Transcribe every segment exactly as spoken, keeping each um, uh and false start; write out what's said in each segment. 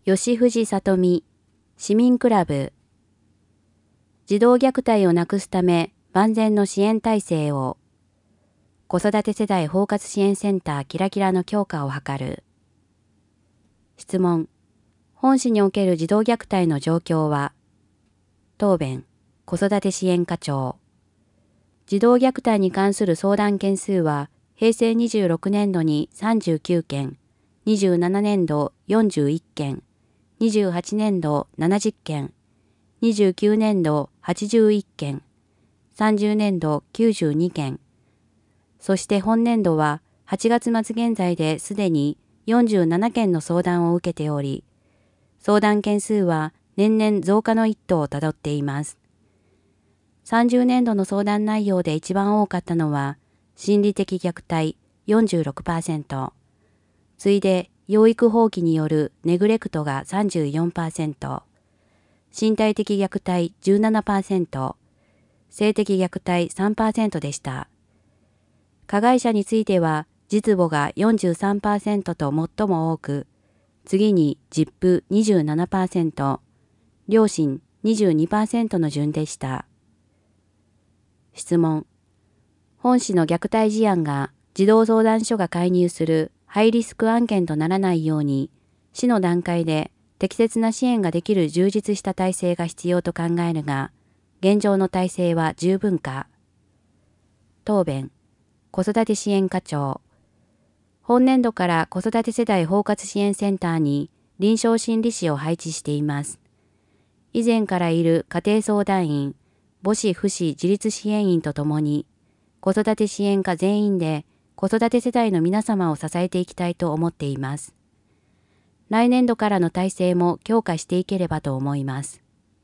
吉藤里美、市民クラブ。児童虐待をなくすため万全の支援体制を。子育て世代包括支援センターキラキラの強化を図る。質問。本市における児童虐待の状況は。答弁。子育て支援課長。児童虐待に関する相談件数は、平成にじゅうろくねんどにさんじゅうきゅうけん、にじゅうななねんどよんじゅういっけん、にじゅうはちねんどななじゅっけん、にじゅうきゅうねんどはちじゅういっけん、さんじゅうねんどきゅうじゅうにけん、そして本年度ははちがつ末現在ですでによんじゅうななけんの相談を受けており、相談件数は年々増加の一途をたどっています。さんじゅうねんどの相談内容で一番多かったのは、心理的虐待 よんじゅうろくパーセント、次いで養育放棄によるネグレクトが さんじゅうよんパーセント、身体的虐待 じゅうななパーセント、性的虐待 さんパーセント でした。加害者については、実母が よんじゅうさんパーセント と最も多く、次に実父 にじゅうななパーセント、両親 にじゅうにパーセント の順でした。質問。本市の虐待事案が児童相談所が介入するハイリスク案件とならないように、市の段階で適切な支援ができる充実した体制が必要と考えるが、現状の体制は十分か。答弁。子育て支援課長。本年度から子育て世代包括支援センターに臨床心理士を配置しています。以前からいる家庭相談員、母子父子自立支援員とともに、子育て支援課全員で子育て世代の皆様を支えていきたいと思っています。来年度からの体制も強化していければと思います。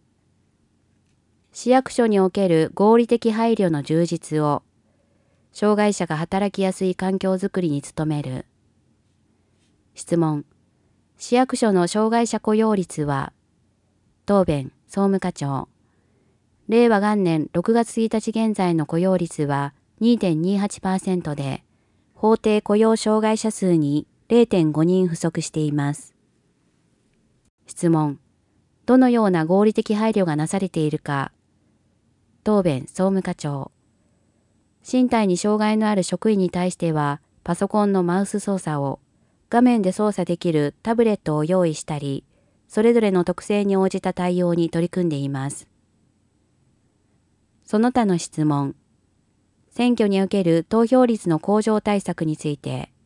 市役所における合理的配慮の充実を、障害者が働きやすい環境づくりに努める。質問。市役所の障害者雇用率は。答弁。総務課長。令和元年ろくがつついたち現在の雇用率は にてんにはちパーセント で、法定雇用障害者数に れいてんごにん不足しています。質問。どのような合理的配慮がなされているか。答弁。総務課長。身体に障害のある職員に対しては、パソコンのマウス操作を、画面で操作できるタブレットを用意したり、それぞれの特性に応じた対応に取り組んでいます。その他の質問。選挙における投票率の向上対策について。